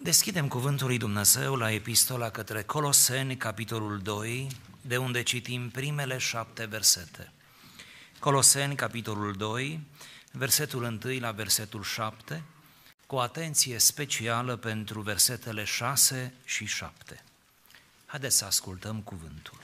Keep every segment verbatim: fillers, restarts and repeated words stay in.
Deschidem cuvântul lui Dumnezeu la epistola către Coloseni, capitolul doi, de unde citim primele șapte versete. Coloseni, capitolul doi, versetul unu la versetul șapte, cu atenție specială pentru versetele șase și șapte. Haideți să ascultăm cuvântul.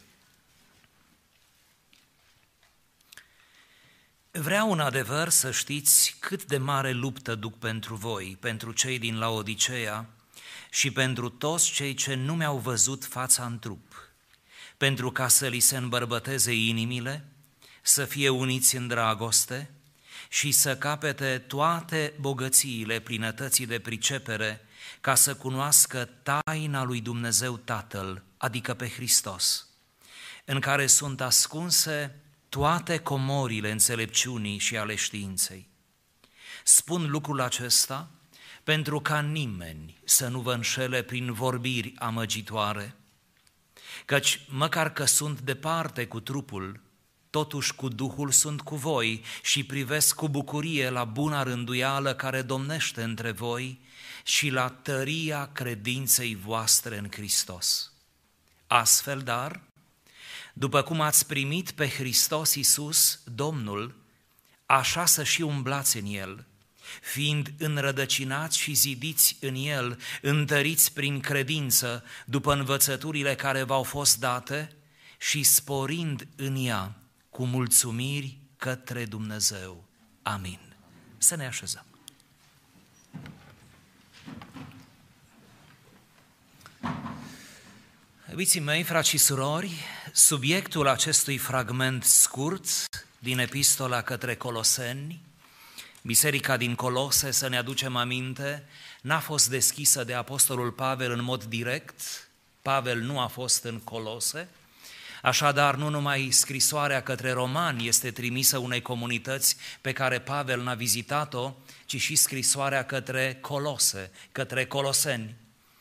Vreau în adevăr să știți cât de mare luptă duc pentru voi, pentru cei din Laodiceea și pentru toți cei ce nu mi-au văzut fața în trup, pentru ca să li se îmbărbăteze inimile, să fie uniți în dragoste și să capete toate bogățiile plinătății de pricepere, ca să cunoască taina lui Dumnezeu Tatăl, adică pe Hristos, în care sunt ascunse toate comorile înțelepciunii și ale științei. Spun lucrul acesta pentru ca nimeni să nu vă înșele prin vorbiri amăgitoare, căci măcar că sunt departe cu trupul, totuși cu Duhul sunt cu voi și privesc cu bucurie la buna rânduială care domnește între voi și la tăria credinței voastre în Hristos. Astfel, dar, după cum ați primit pe Hristos Iisus, Domnul, așa să și umblați în El, fiind înrădăcinați și zidiți în El, întăriți prin credință, după învățăturile care v-au fost date și sporind în ea cu mulțumiri către Dumnezeu. Amin. Să ne așezăm. Iubiții mei, frați și surori, subiectul acestui fragment scurt din epistola către Coloseni, biserica din Colose, să ne aducem aminte, n-a fost deschisă de apostolul Pavel în mod direct, Pavel nu a fost în Colose, așadar nu numai scrisoarea către romani este trimisă unei comunități pe care Pavel n-a vizitat-o, ci și scrisoarea către Colose, către coloseni.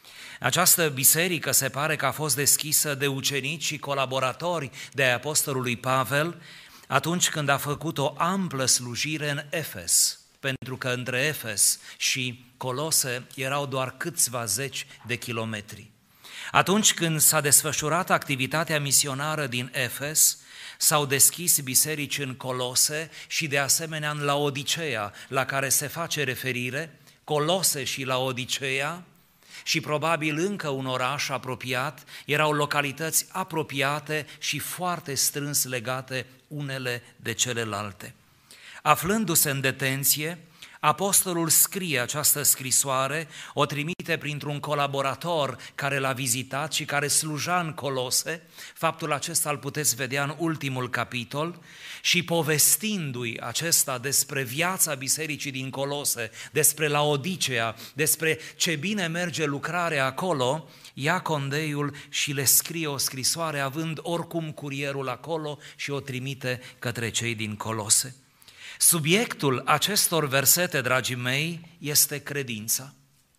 Această biserică se pare că a fost deschisă de ucenici și colaboratori de apostolului Pavel atunci când a făcut o amplă slujire în Efes, pentru că între Efes și Colose erau doar câțiva zeci de kilometri. Atunci când s-a desfășurat activitatea misionară din Efes, s-au deschis biserici în Colose și de asemenea în Laodiceea, la care se face referire, Colose și Laodiceea, și probabil încă un oraș apropiat, erau localități apropiate și foarte strâns legate unele de celelalte. Aflându-se în detenție, apostolul scrie această scrisoare, o trimite printr-un colaborator care l-a vizitat și care sluja în Colose, faptul acesta îl puteți vedea în ultimul capitol, și povestindu-i acesta despre viața bisericii din Colose, despre Laodicea, despre ce bine merge lucrarea acolo, ia condeiul și le scrie o scrisoare având oricum curierul acolo și o trimite către cei din Colose. Subiectul acestor versete, dragii mei, este credința.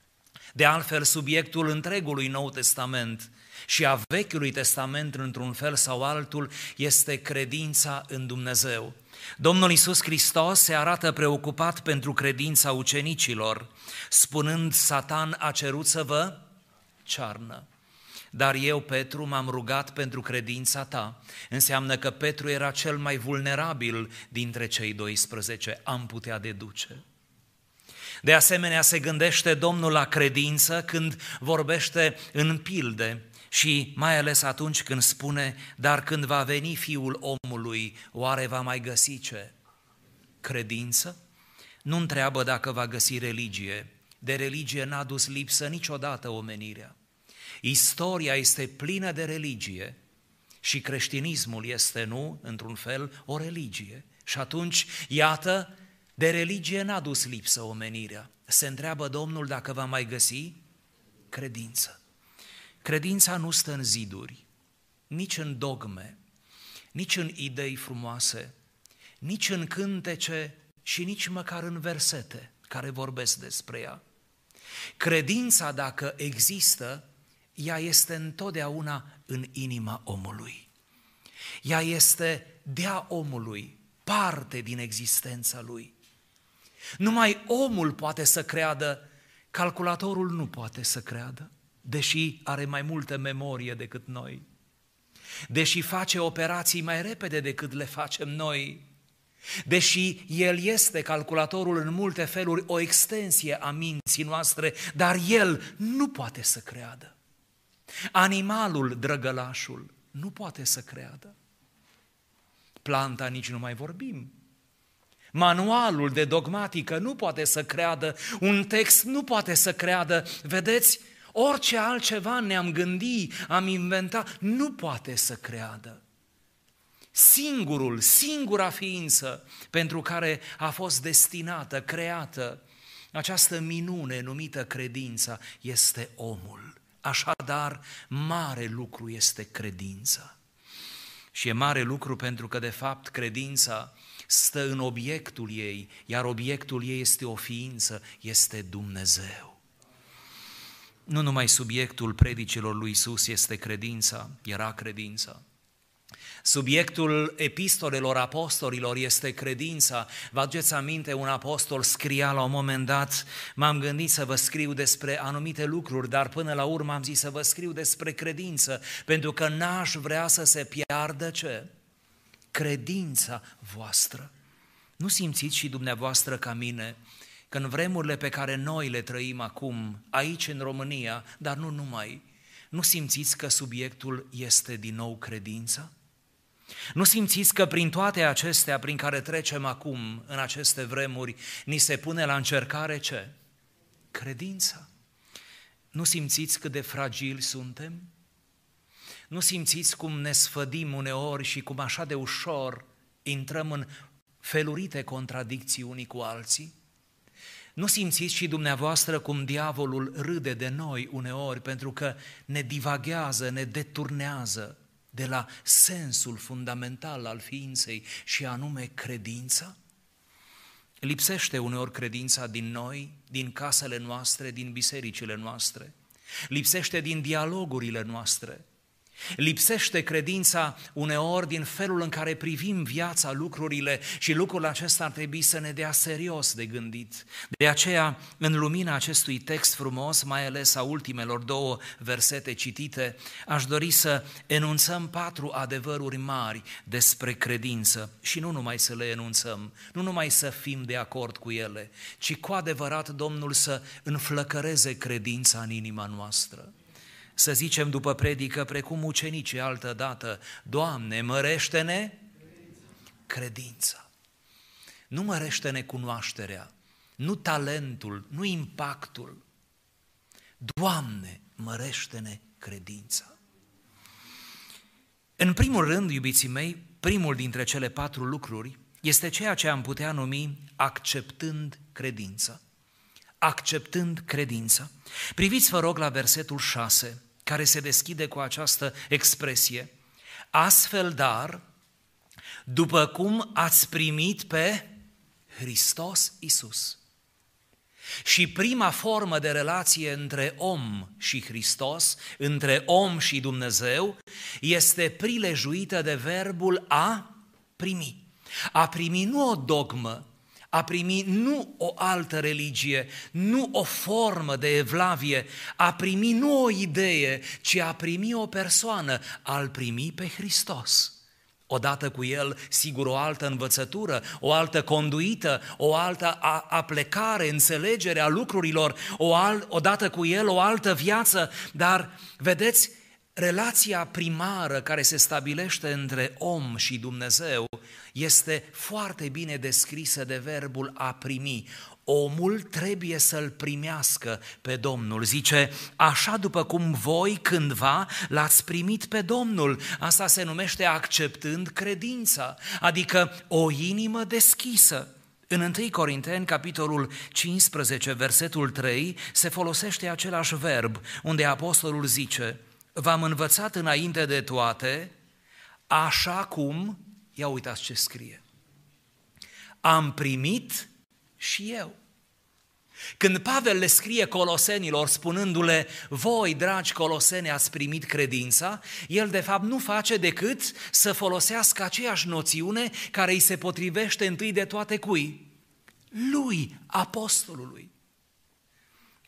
De altfel, subiectul întregului Nou Testament și a Vechiului Testament, într-un fel sau altul, este credința în Dumnezeu. Domnul Iisus Hristos se arată preocupat pentru credința ucenicilor, spunând: Satan a cerut să vă cearnă, dar eu, Petru, m-am rugat pentru credința ta. Înseamnă că Petru era cel mai vulnerabil dintre cei doisprezece, am putea deduce. De asemenea, se gândește Domnul la credință când vorbește în pilde și mai ales atunci când spune: dar când va veni Fiul omului, oare va mai găsi ce? Credință? Nu întreabă dacă va găsi religie. De religie n-a dus lipsă niciodată omenirea. Istoria este plină de religie și creștinismul este, nu, într-un fel, o religie. Și atunci, iată, de religie n-a dus lipsă omenirea. Se întreabă Domnul dacă va mai găsi credință. Credința nu stă în ziduri, nici în dogme, nici în idei frumoase, nici în cântece și nici măcar în versete care vorbesc despre ea. Credința, dacă există, ea este întotdeauna în inima omului. Ea este de-a omului, parte din existența lui. Numai omul poate să creadă Calculatorul nu poate să creadă, deși are mai multă memorie decât noi, deși face operații mai repede decât le facem noi, deși el este, calculatorul, în multe feluri o extensie a minții noastre, dar el nu poate să creadă. Animalul, drăgălașul, nu poate să creadă. Planta nici nu mai vorbim. Manualul de dogmatică nu poate să creadă, un text nu poate să creadă. Vedeți, orice altceva ne-am gândit, am inventat, nu poate să creadă. Singurul, singura ființă pentru care a fost destinată, creată această minune numită credința este omul. Așadar, mare lucru este credința. Și e mare lucru pentru că, de fapt, credința stă în obiectul ei, iar obiectul ei este o ființă, este Dumnezeu. Nu numai subiectul predicilor lui Iisus este credința, era credința. Subiectul epistolelor apostolilor este credința. Vă aduceți aminte, un apostol scria la un moment dat: m-am gândit să vă scriu despre anumite lucruri, dar până la urmă am zis să vă scriu despre credință, pentru că n-aș vrea să se piardă ce? Credința voastră. Nu simțiți și dumneavoastră ca mine că în vremurile pe care noi le trăim acum, aici în România, dar nu numai, nu simțiți că subiectul este din nou credința? Nu simțiți că prin toate acestea prin care trecem acum, în aceste vremuri, ni se pune la încercare ce? Credința. Nu simțiți cât de fragili suntem? Nu simțiți cum ne sfădim uneori și cum așa de ușor intrăm în felurite contradicții unii cu alții? Nu simțiți și dumneavoastră cum diavolul râde de noi uneori pentru că ne divaghează, ne deturnează de la sensul fundamental al ființei și anume credința? Lipsește uneori credința din noi, din casele noastre, din bisericile noastre. Lipsește din dialogurile noastre. Lipsește credința uneori din felul în care privim viața, lucrurile, și lucrul acesta ar trebui să ne dea serios de gândit. De aceea, în lumina acestui text frumos, mai ales a ultimelor două versete citite, aș dori să enunțăm patru adevăruri mari despre credință și nu numai să le enunțăm, nu numai să fim de acord cu ele, ci cu adevărat Domnul să înflăcăreze credința în inima noastră. Să zicem după predică, precum ucenicii altădată: Doamne, mărește-ne credința. Nu mărește-ne cunoașterea, nu talentul, nu impactul. Doamne, mărește-ne credința. În primul rând, iubiții mei, primul dintre cele patru lucruri este ceea ce am putea numi acceptând credința. Acceptând credința. Priviți, vă rog, la versetul șase, care se deschide cu această expresie: astfel, dar, după cum ați primit pe Hristos Iisus. Și prima formă de relație între om și Hristos, între om și Dumnezeu, este prilejuită de verbul a primi. A primi nu o dogmă, a primi nu o altă religie, nu o formă de evlavie, a primi nu o idee, ci a primi o persoană, a-L primi pe Hristos. Odată cu El, sigur, o altă învățătură, o altă conduită, o altă aplecare, înțelegere a lucrurilor, o al, odată cu El o altă viață, dar, vedeți, relația primară care se stabilește între om și Dumnezeu este foarte bine descrisă de verbul a primi. Omul trebuie să-L primească pe Domnul. Zice, așa după cum voi cândva l-ați primit pe Domnul. Asta se numește acceptând credința, adică o inimă deschisă. În întâi Corinteni, capitolul cincisprezece, versetul trei, se folosește același verb, unde apostolul zice: v-am învățat înainte de toate, așa cum, ia uitați ce scrie, am primit și eu. Când Pavel le scrie colosenilor spunându-le, voi, dragi coloseni, ați primit credința, el de fapt nu face decât să folosească aceeași noțiune care îi se potrivește întâi de toate cui? Lui, apostolului.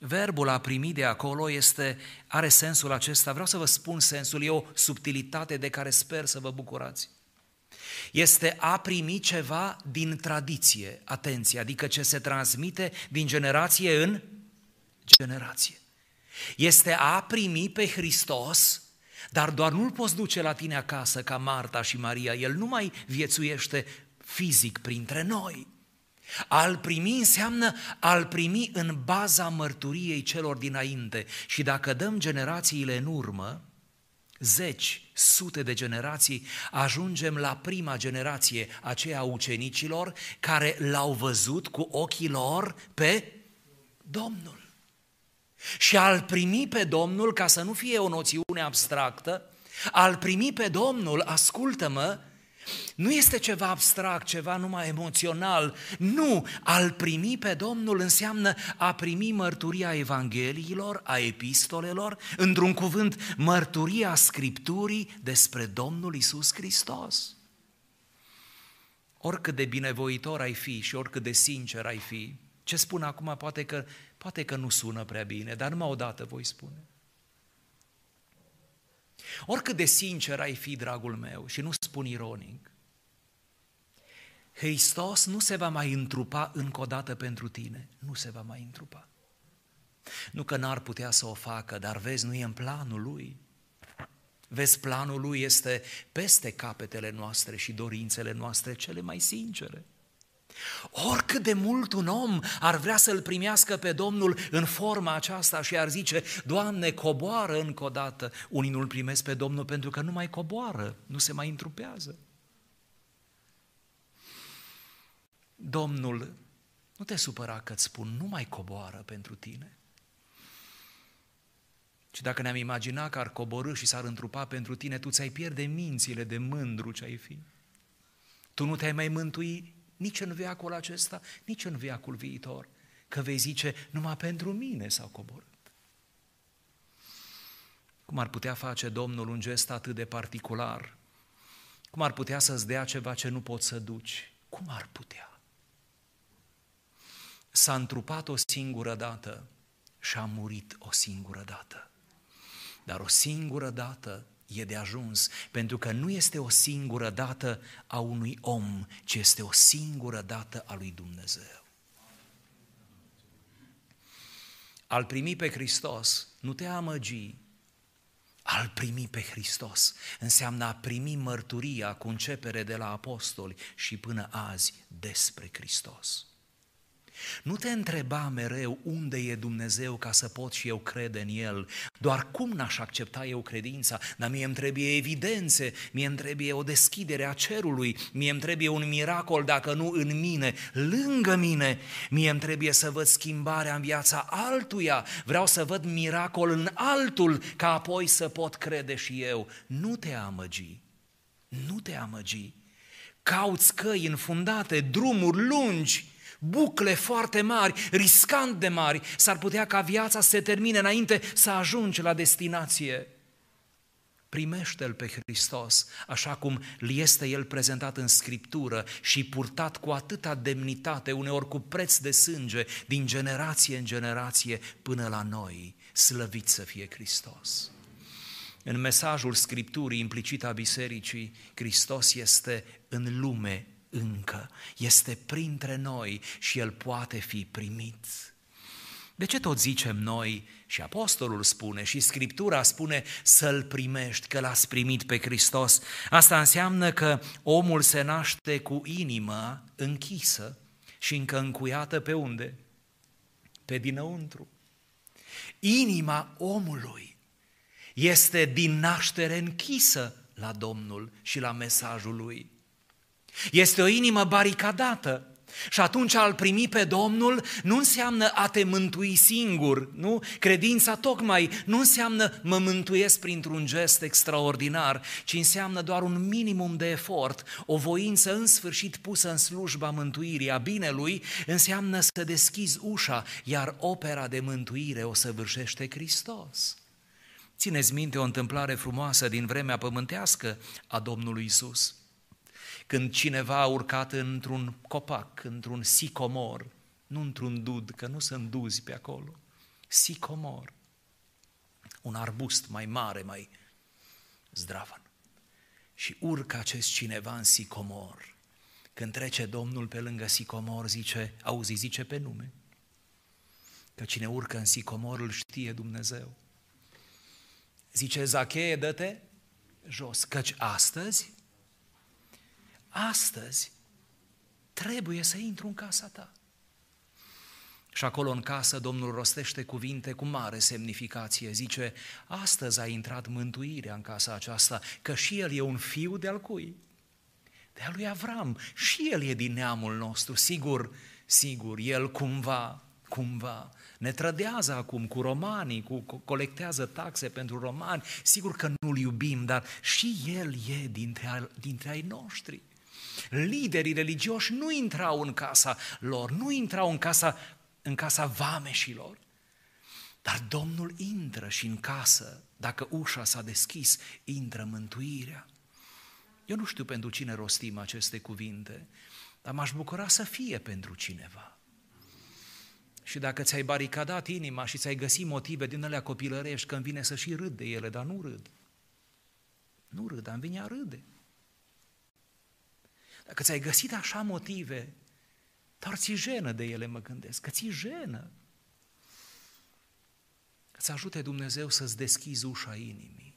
Verbul a primi de acolo este, are sensul acesta, vreau să vă spun sensul, e o subtilitate de care sper să vă bucurați. Este a primi ceva din tradiție, atenție, adică ce se transmite din generație în generație. Este a primi pe Hristos, dar doar nu-L poți duce la tine acasă ca Marta și Maria, El nu mai viețuiește fizic printre noi. A-L primi înseamnă a-L primi în baza mărturiei celor dinainte și dacă dăm generațiile în urmă, zeci, sute de generații, ajungem la prima generație, aceea a ucenicilor, care L-au văzut cu ochii lor pe Domnul. Și a-L primi pe Domnul, ca să nu fie o noțiune abstractă, a-L primi pe Domnul, ascultă-mă, nu este ceva abstract, ceva numai emoțional, nu, a-L primi pe Domnul înseamnă a primi mărturia Evangheliilor, a epistolelor, într-un cuvânt, mărturia Scripturii despre Domnul Iisus Hristos. Oricât de binevoitor ai fi și oricât de sincer ai fi, ce spun acum poate că, poate că nu sună prea bine, dar numai odată voi spune. Oricât de sincer ai fi, dragul meu, și nu spun ironic, Hristos nu se va mai întrupa încă o dată pentru tine, nu se va mai întrupa. Nu că n-ar putea să o facă, dar vezi, nu e în planul Lui. Vezi, planul Lui este peste capetele noastre și dorințele noastre cele mai sincere. Oricât de mult un om ar vrea să-L primească pe Domnul în forma aceasta și ar zice, Doamne, coboară încă o dată, unii nu-L primesc pe Domnul pentru că nu mai coboară, nu se mai întrupează. Domnul, nu te supăra că-ți spun, nu mai coboară pentru tine. Și dacă ne-am imaginat că ar coborî și s-ar întrupa pentru tine, tu ți-ai pierde mințile de mândru ce ai fi. Tu nu te-ai mai mântui nici în veacul acesta, nici în veacul viitor, că vei zice, numai pentru mine s-au coborât. Cum ar putea face Domnul un gest atât de particular? Cum ar putea să-ți dea ceva ce nu poți să duci? Cum ar putea? S-a întrupat o singură dată și a murit o singură dată. Dar o singură dată e de ajuns, pentru că nu este o singură dată a unui om, ci este o singură dată a lui Dumnezeu. Al primi pe Hristos, nu te amăgi, al primi pe Hristos înseamnă a primi mărturia cu începere de la apostoli și până azi despre Hristos. Nu te întreba mereu unde e Dumnezeu ca să pot și eu crede în El, doar cum n-aș accepta eu credința, dar mie îmi trebuie evidențe, mie îmi trebuie o deschidere a cerului, mie îmi trebuie un miracol, dacă nu în mine, lângă mine, mie îmi trebuie să văd schimbarea în viața altuia, vreau să văd miracol în altul, ca apoi să pot crede și eu. Nu te amăgi, nu te amăgi, cauți căi înfundate, drumuri lungi, bucle foarte mari, riscant de mari, s-ar putea ca viața să se termine înainte să ajungi la destinație. Primește-L pe Hristos, așa cum este El prezentat în Scriptură și purtat cu atâta demnitate, uneori cu preț de sânge, din generație în generație până la noi. Slăvit să fie Hristos! În mesajul Scripturii implicit a Bisericii, Hristos este în lume încă, este printre noi și El poate fi primit. De ce tot zicem noi, și apostolul spune, și Scriptura spune să-L primești, că L-ați primit pe Hristos? Asta înseamnă că omul se naște cu inima închisă și încă încuiată pe unde? Pe dinăuntru. Inima omului este din naștere închisă la Domnul și la mesajul Lui. Este o inimă baricadată și atunci a-L primi pe Domnul nu înseamnă a te mântui singur, nu? Credința tocmai nu înseamnă mă mântuiesc printr-un gest extraordinar, ci înseamnă doar un minimum de efort, o voință în sfârșit pusă în slujba mântuirii, a binelui, înseamnă să deschizi ușa, iar opera de mântuire o săvârșește Hristos. Țineți minte o întâmplare frumoasă din vremea pământească a Domnului Iisus. Când cineva a urcat într-un copac, într-un sicomor, nu într-un dud, că nu sunt duzi pe acolo, sicomor, un arbust mai mare, mai zdravan. Și urcă acest cineva în sicomor. Când trece Domnul pe lângă sicomor, zice, auzi, zice pe nume, că cine urcă în sicomor îl știe Dumnezeu. Zice, Zacheie, dă-te jos, căci astăzi, astăzi trebuie să intru în casa ta. Și acolo în casă Domnul rostește cuvinte cu mare semnificație. Zice, astăzi a intrat mântuirea în casa aceasta, că și el e un fiu de-al cui? De-al lui Avram. Și el e din neamul nostru. Sigur, sigur, el cumva, cumva ne trădează acum cu romanii, cu, colectează taxe pentru romani. Sigur că nu-l iubim, dar și el e dintre, dintre ai noștri. Liderii religioși nu intrau în casa lor, nu intrau în casa în casa vameșilor. Dar Domnul intră și în casă, dacă ușa s-a deschis, intră mântuirea. Eu nu știu pentru cine rostim aceste cuvinte, dar m-aș bucura să fie pentru cineva. Și dacă ți-ai baricadat inima și ți-ai găsit motive din alea copilărești, că îmi vine să și râd de ele, dar nu râd. Nu râd, dar îmi vine a râde. Dacă ți-ai găsit așa motive, doar ți jenă de ele, mă gândesc, că ți jenă. Să-ți ajute Dumnezeu să-ți deschizi ușa inimii,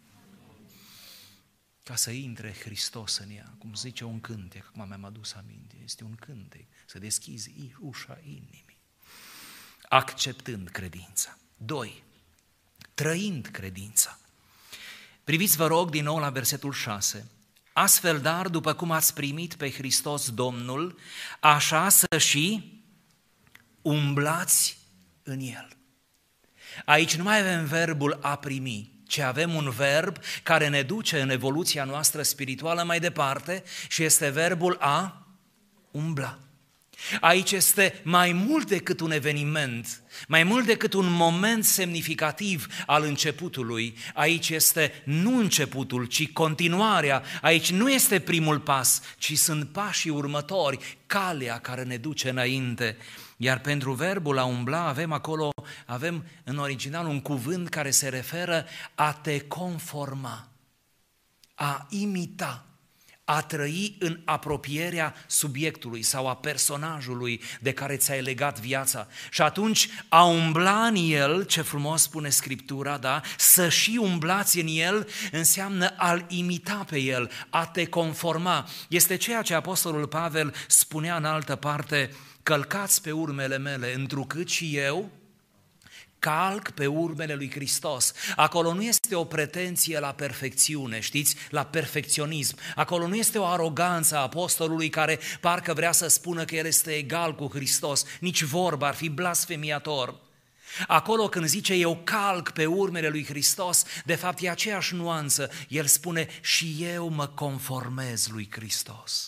ca să intre Hristos în ea, cum zice un cântec, acum mi-am adus aminte, este un cântec, să deschizi ușa inimii, acceptând credința. Doi, trăind credința. Priviți, vă rog, din nou la versetul șase. Astfel, dar, după cum ați primit pe Hristos Domnul, așa să și umblați în El. Aici nu mai avem verbul a primi, ci avem un verb care ne duce în evoluția noastră spirituală mai departe și este verbul a umbla. Aici este mai mult decât un eveniment, mai mult decât un moment semnificativ al începutului. Aici este nu începutul, ci continuarea. Aici nu este primul pas, ci sunt pașii următori, calea care ne duce înainte. Iar pentru verbul a umbla avem acolo, avem în original un cuvânt care se referă a te conforma, a imita, a trăi în apropierea subiectului sau a personajului de care ți-ai legat viața. Și atunci a umbla în el, ce frumos spune Scriptura, da? Să și umblați în el înseamnă a-l imita pe el, a te conforma. Este ceea ce Apostolul Pavel spunea în altă parte, călcați pe urmele mele, întrucât și eu calc pe urmele lui Hristos. Acolo nu este o pretenție la perfecțiune, știți, la perfecționism. Acolo nu este o aroganță a apostolului care parcă vrea să spună că el este egal cu Hristos. Nici vorba, ar fi blasfemiator. Acolo când zice eu calc pe urmele lui Hristos, de fapt e aceeași nuanță. El spune și eu mă conformez lui Hristos.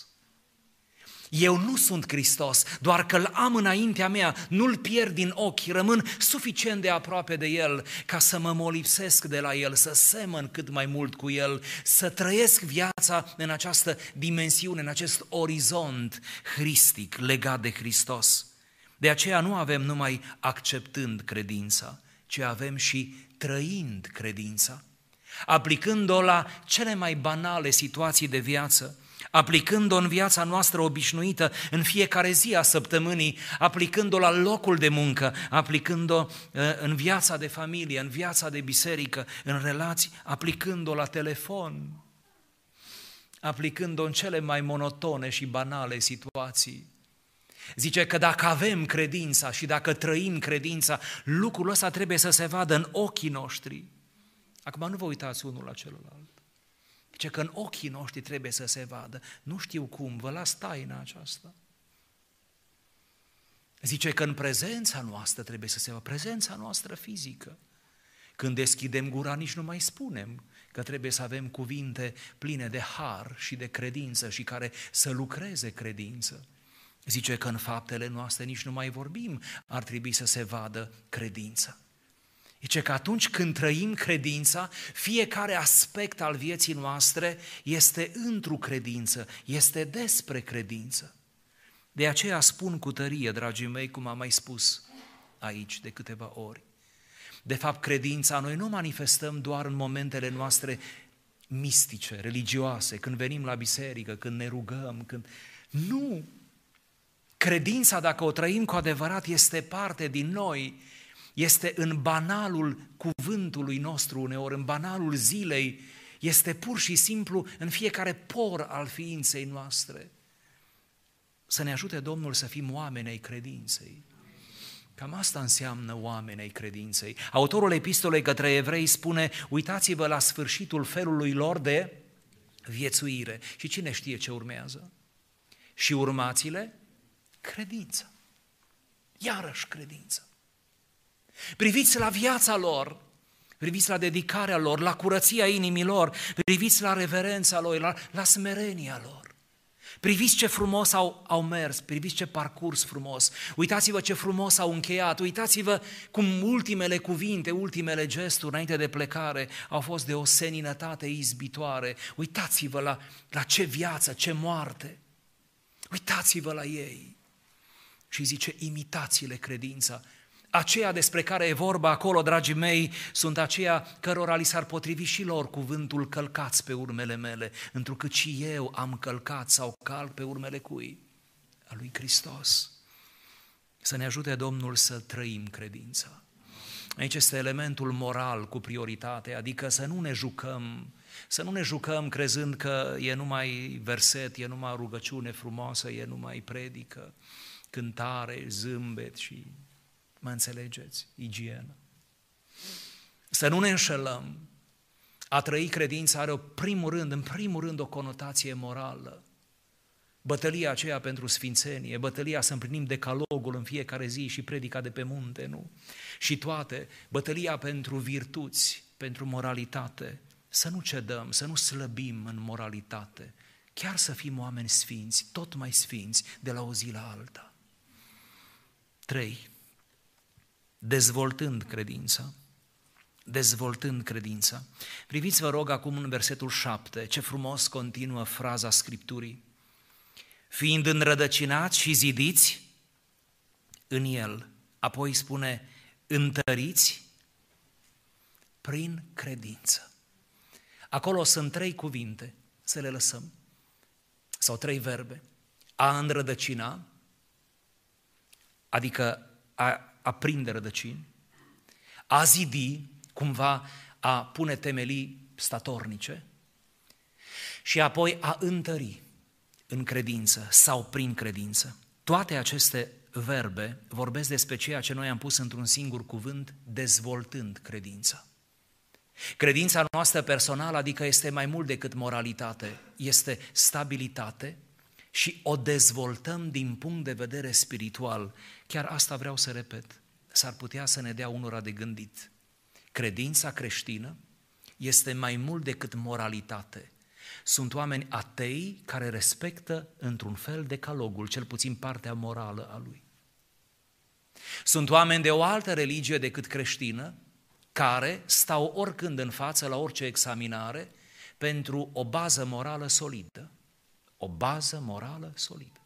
Eu nu sunt Hristos, doar că îl am înaintea mea, nu-l pierd din ochi, rămân suficient de aproape de el ca să mă molipsesc de la el, să semăn cât mai mult cu el, să trăiesc viața în această dimensiune, în acest orizont hristic legat de Hristos. De aceea nu avem numai acceptând credința, ci avem și trăind credința, aplicând-o la cele mai banale situații de viață, aplicând-o în viața noastră obișnuită, în fiecare zi a săptămânii, aplicând-o la locul de muncă, aplicând-o în viața de familie, în viața de biserică, în relații, aplicând-o la telefon, aplicând-o în cele mai monotone și banale situații. Zice că dacă avem credința și dacă trăim credința, lucrul ăsta trebuie să se vadă în ochii noștri. Acum nu vă uitați unul la celălalt. Zice că în ochii noștri trebuie să se vadă. Nu știu cum, vă las taina aceasta. Zice că în prezența noastră trebuie să se vadă, prezența noastră fizică. Când deschidem gura, nici nu mai spunem că trebuie să avem cuvinte pline de har și de credință și care să lucreze credință. Zice că în faptele noastre nici nu mai vorbim, ar trebui să se vadă credința. Zice că atunci când trăim credința, fiecare aspect al vieții noastre este într-o credință, este despre credință. De aceea spun cu tărie, dragii mei, cum am mai spus aici de câteva ori, De fapt, credința noi nu manifestăm doar în momentele noastre mistice, religioase, când venim la biserică, când ne rugăm, când... Nu! Credința, dacă o trăim cu adevărat, este parte din noi, este în banalul cuvântului nostru uneori, în banalul zilei, este pur și simplu în fiecare por al ființei noastre. Să ne ajute Domnul să fim oameni ai credinței. Cam asta înseamnă oameni ai credinței. Autorul epistolei către evrei spune, uitați-vă la sfârșitul felului lor de viețuire. Și cine știe ce urmează? Și urmați-le credința. Iarăși credința. Priviți la viața lor, priviți la dedicarea lor, la curăția inimilor, priviți la reverența lor, la, la smerenia lor. Priviți ce frumos au, au mers, priviți ce parcurs frumos, uitați-vă ce frumos au încheiat, uitați-vă cum ultimele cuvinte, ultimele gesturi înainte de plecare au fost de o seninătate izbitoare, uitați-vă la, la ce viață, ce moarte, uitați-vă la ei. Și zice, imitați-le credința. Aceia despre care e vorba acolo, dragii mei, sunt aceia cărora li s-ar potrivi și lor cuvântul călcați pe urmele mele, întrucât și eu am călcat sau calc pe urmele cui? A lui Hristos. Să ne ajute Domnul să trăim credința. Aici este elementul moral cu prioritate, adică să nu ne jucăm, să nu ne jucăm crezând că e numai verset, e numai rugăciune frumoasă, e numai predică, cântare, zâmbet și... Mă înțelegeți? Igienă. Să nu ne înșelăm. A trăi credința are, o primul rând, în primul rând, o conotație morală. Bătălia aceea pentru sfințenie, bătălia să împlinim decalogul în fiecare zi și predica de pe munte, nu? Și toate, bătălia pentru virtuți, pentru moralitate. Să nu cedăm, să nu slăbim în moralitate. Chiar să fim oameni sfinți, tot mai sfinți, de la o zi la alta. Trei. Dezvoltând credința, dezvoltând credința. Priviți, vă rog, acum în versetul șapte, ce frumos continuă fraza Scripturii. Fiind înrădăcinați și zidiți în el, apoi spune, întăriți prin credință. Acolo sunt trei cuvinte, să le lăsăm, sau trei verbe. A înrădăcina, adică a a prinde rădăcini, a zidi, cumva a pune temelii statornice și apoi a întări în credință sau prin credință. Toate aceste verbe vorbesc despre ceea ce noi am pus într-un singur cuvânt, dezvoltând credința. Credința noastră personală, adică este mai mult decât moralitate, este stabilitate și o dezvoltăm din punct de vedere spiritual. Chiar asta vreau să repet, s-ar putea să ne dea unora de gândit. Credința creștină este mai mult decât moralitate. Sunt oameni atei care respectă într-un fel decalogul, cel puțin partea morală a lui. Sunt oameni de o altă religie decât creștină, care stau oricând în față la orice examinare pentru o bază morală solidă. O bază morală solidă.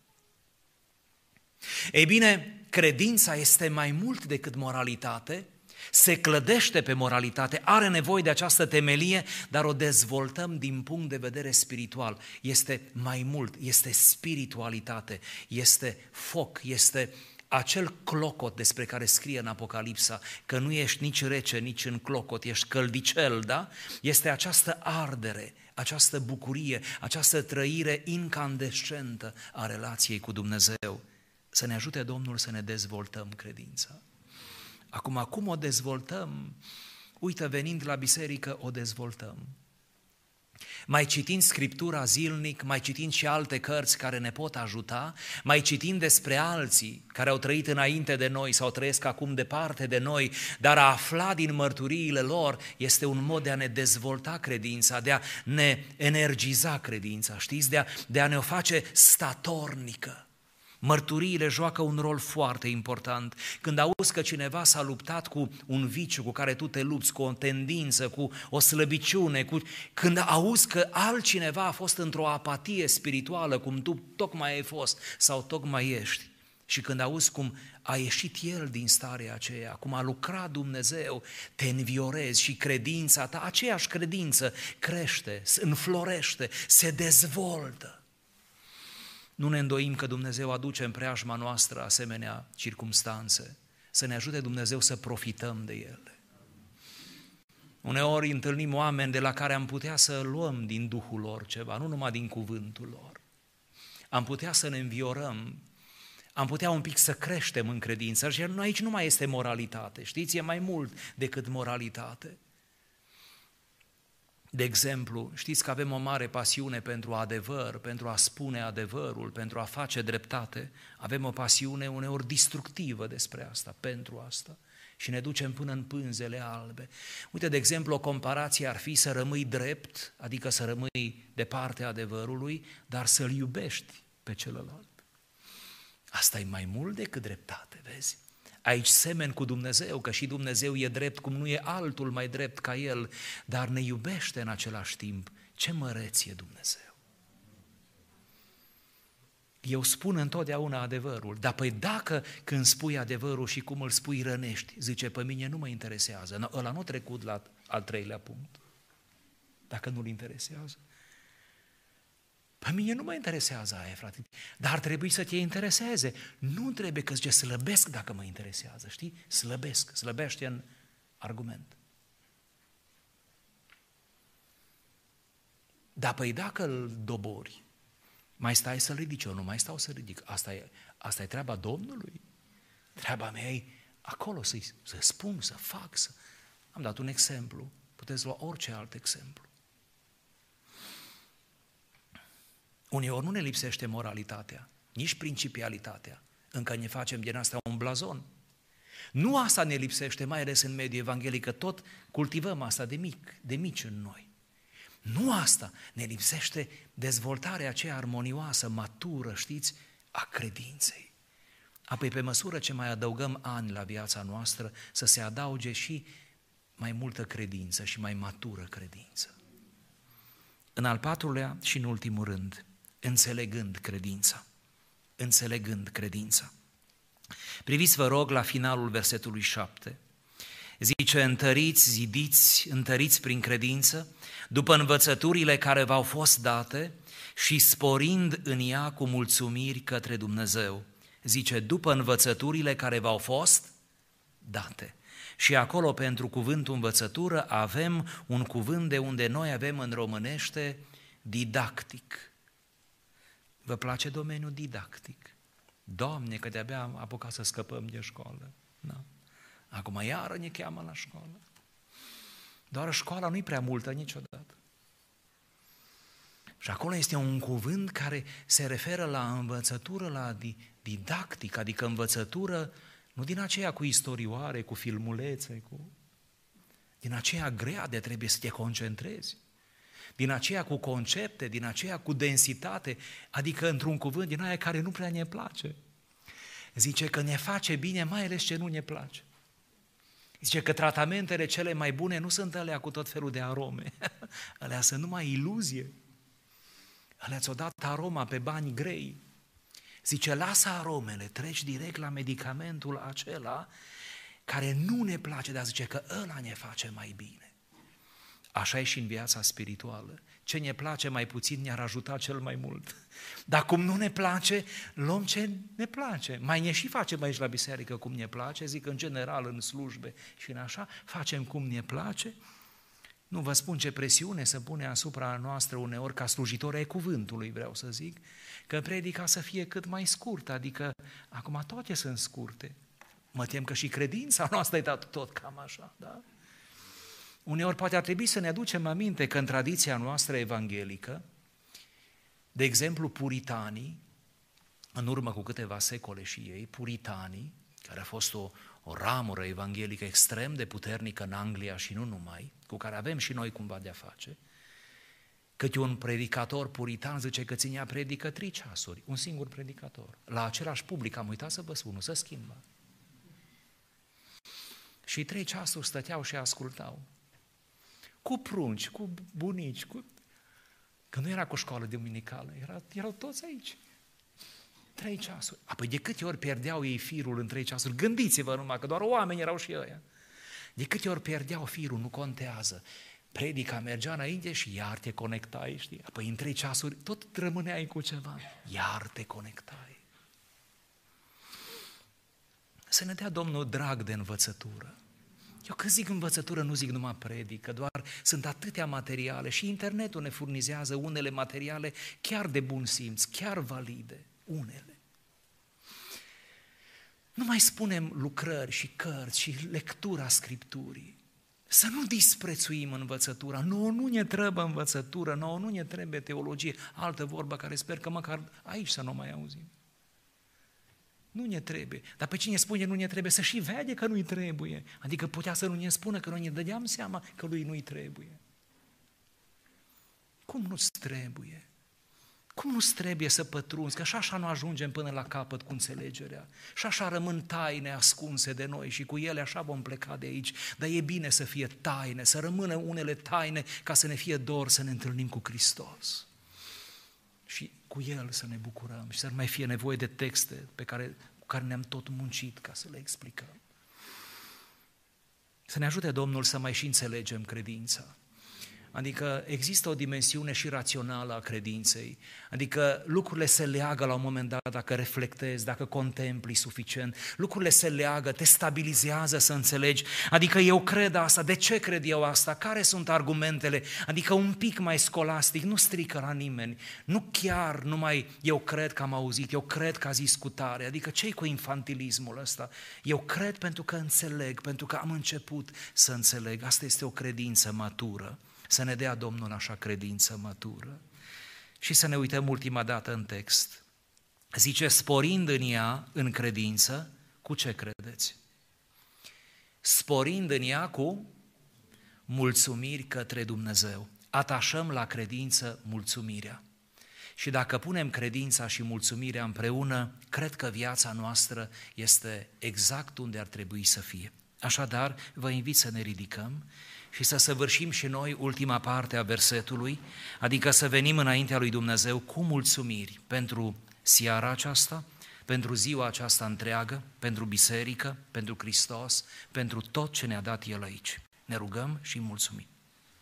Ei bine, credința este mai mult decât moralitate, se clădește pe moralitate, are nevoie de această temelie, dar o dezvoltăm din punct de vedere spiritual. Este mai mult, este spiritualitate, este foc, este acel clocot despre care scrie în Apocalipsa, că nu ești nici rece, nici în clocot, ești căldicel, da? Este această ardere, această bucurie, această trăire incandescentă a relației cu Dumnezeu. Să ne ajute Domnul să ne dezvoltăm credința. Acum, cum o dezvoltăm? Uite, venind la biserică, o dezvoltăm. Mai citind Scriptura zilnic, mai citind și alte cărți care ne pot ajuta, mai citind despre alții care au trăit înainte de noi sau trăiesc acum departe de noi, dar a afla din mărturiile lor este un mod de a ne dezvolta credința, de a ne energiza credința, știți, de a, de a ne o face statornică. Mărturiile joacă un rol foarte important. Când auzi că cineva s-a luptat cu un viciu cu care tu te lupți, cu o tendință, cu o slăbiciune, cu... când auzi că altcineva a fost într-o apatie spirituală, cum tu tocmai ai fost sau tocmai ești, Și când auzi cum a ieșit el din starea aceea, cum a lucrat Dumnezeu, te înviorezi și credința ta, aceeași credință, crește, înflorește, se dezvoltă. Nu ne îndoim că Dumnezeu aduce în preajma noastră asemenea circumstanțe, să ne ajute Dumnezeu să profităm de ele. Uneori întâlnim oameni de la care am putea să luăm din Duhul lor ceva, nu numai din cuvântul lor. Am putea să ne înviorăm, am putea un pic să creștem în credință. Și aici nu mai este moralitate, știți, e mai mult decât moralitate. De exemplu, știți că avem o mare pasiune pentru adevăr, pentru a spune adevărul, pentru a face dreptate. Avem o pasiune uneori destructivă despre asta, pentru asta. Și ne ducem până în pânzele albe. Uite, de exemplu, o comparație ar fi să rămâi drept, adică să rămâi de partea adevărului, dar să-l iubești pe celălalt. Asta e mai mult decât dreptate, vezi? Aici semeni cu Dumnezeu, că și Dumnezeu e drept, cum nu e altul mai drept ca El, dar ne iubește în același timp. Ce măreț e Dumnezeu! Eu spun întotdeauna adevărul, dar păi dacă când spui adevărul și cum îl spui rănești, zice, pe mine nu mă interesează, no, ăla nu trecut la al treilea punct, dacă nu-l interesează. Pe mine nu mă interesează aia, frate, dar ar trebui să te intereseze. Nu trebuie că zice slăbesc dacă mă interesează, știi? Slăbesc, slăbește în argument. Dar păi dacă îl dobori, mai stai să ridici, eu nu mai stau să ridic. Asta e, asta e treaba Domnului. Treaba mea e acolo să, să spun, să fac. Să... Am dat un exemplu. Puteți lua orice alt exemplu. Uneori nu ne lipsește moralitatea, nici principialitatea. Încă ne facem din asta un blazon. Nu asta ne lipsește, mai ales în mediul evanghelic, că tot cultivăm asta de mic, de mici în noi. Nu asta, ne lipsește dezvoltarea aceea armonioasă, matură, știți, a credinței. Apoi, pe măsură ce mai adăugăm ani la viața noastră, să se adauge și mai multă credință și mai matură credință. În al patrulea și în ultimul rând, înțelegând credința. Înțelegând credința. Priviți, vă rog, la finalul versetului șapte. Zice, întăriți, zidiți, întăriți prin credință, după învățăturile care v-au fost date și sporind în ea cu mulțumiri către Dumnezeu. Zice, după învățăturile care v-au fost date. Și acolo, pentru cuvântul învățătură, avem un cuvânt de unde noi avem în românește didactic. Vă place domeniul didactic? Doamne, că de-abia am apucat să scăpăm de școală. Da. Acum iară ne cheamă la școală. Doar școala nu-i prea multă niciodată. Și acolo este un cuvânt care se referă la învățătură, la didactic, adică învățătură nu din aceea cu istorioare, cu filmulețe, cu... din aceea grea de trebuie să te concentrezi, din aceea cu concepte, din aceea cu densitate, adică într-un cuvânt din aia care nu prea ne place. Zice că ne face bine mai ales ce nu ne place. Zice că tratamentele cele mai bune nu sunt alea cu tot felul de arome, alea sunt numai iluzie. Alea ți-o dat aroma pe bani grei. Zice, lasă aromele, treci direct la medicamentul acela care nu ne place, dar zice că ăla ne face mai bine. Așa e și în viața spirituală. Ce ne place mai puțin ne-ar ajuta cel mai mult. Dar cum nu ne place, luăm ce ne place. Mai ne și facem aici la biserică cum ne place, zic în general în slujbe și în așa, facem cum ne place. Nu vă spun ce presiune se pune asupra noastră uneori ca slujitori ai cuvântului, vreau să zic, că predica să fie cât mai scurtă, adică acum toate sunt scurte. Mă tem că și credința noastră e tot cam așa, da? Uneori poate ar trebui să ne aducem aminte că în tradiția noastră evanghelică, de exemplu puritanii, în urmă cu câteva secole și ei, puritanii, care a fost o, o ramură evanghelică extrem de puternică în Anglia și nu numai, cu care avem și noi cumva de-a face, câte un predicator puritan zice că ținea predică trei ceasuri, un singur predicator. La același public, am uitat să vă spun, nu se schimbă. Și trei ceasuri stăteau și ascultau. Cu prunci, cu bunici, cu... că nu era cu școală duminicală, era, erau toți aici. Trei ceasuri. Apoi de câte ori pierdeau ei firul în trei ceasuri? Gândiți-vă numai că doar oameni erau și ăia. De câte ori pierdeau firul, nu contează. Predica mergea înainte și iar te conectai, știi? Apoi în trei ceasuri tot rămâneai cu ceva. Iar te conectai. Să ne dea Domnul drag de învățătură. Eu când zic învățătură, nu zic numai predică, doar sunt atâtea materiale și internetul ne furnizează unele materiale chiar de bun simț, chiar valide, unele. Nu mai spunem lucrări și cărți și lectura Scripturii. Să nu disprețuim învățătura. Nouă nu ne trebuie învățătură, nouă nu ne trebuie teologie. Altă vorbă care sper că măcar aici să nu mai auzim. Nu ne trebuie. Dar pe cine spune nu ne trebuie, să și vede că nu-i trebuie. Adică putea să nu ne spună că noi ne dădeam seama că lui nu-i trebuie. Cum nu-ți trebuie? Cum nu-ți trebuie să pătrunzi? Că și așa nu ajungem până la capăt cu înțelegerea. Și așa rămân taine ascunse de noi și cu ele așa vom pleca de aici. Dar e bine să fie taine, să rămână unele taine ca să ne fie dor să ne întâlnim cu Hristos. Și cu El să ne bucurăm și să nu mai fie nevoie de texte pe care, cu care ne-am tot muncit ca să le explicăm. Să ne ajute Domnul să mai și înțelegem credința. Adică există o dimensiune și rațională a credinței, adică lucrurile se leagă la un moment dat dacă reflectezi, dacă contempli suficient, lucrurile se leagă, te stabilizează să înțelegi, adică eu cred asta, de ce cred eu asta, care sunt argumentele, adică un pic mai scolastic, nu strică la nimeni, nu chiar numai eu cred că am auzit, eu cred că a zis cu tare, adică ce-i cu infantilismul ăsta? Eu cred pentru că înțeleg, pentru că am început să înțeleg, asta este o credință matură. Să ne dea Domnul așa credință matură. Și să ne uităm ultima dată în text. Zice, sporind în ea, în credință, cu ce credeți? Sporind în ea cu mulțumiri către Dumnezeu. Atașăm la credință mulțumirea. Și dacă punem credința și mulțumirea împreună, cred că viața noastră este exact unde ar trebui să fie. Așadar, vă invit să ne ridicăm și să săvârșim și noi ultima parte a versetului, adică să venim înaintea lui Dumnezeu cu mulțumiri pentru seara aceasta, pentru ziua aceasta întreagă, pentru biserică, pentru Hristos, pentru tot ce ne-a dat El aici. Ne rugăm și mulțumim.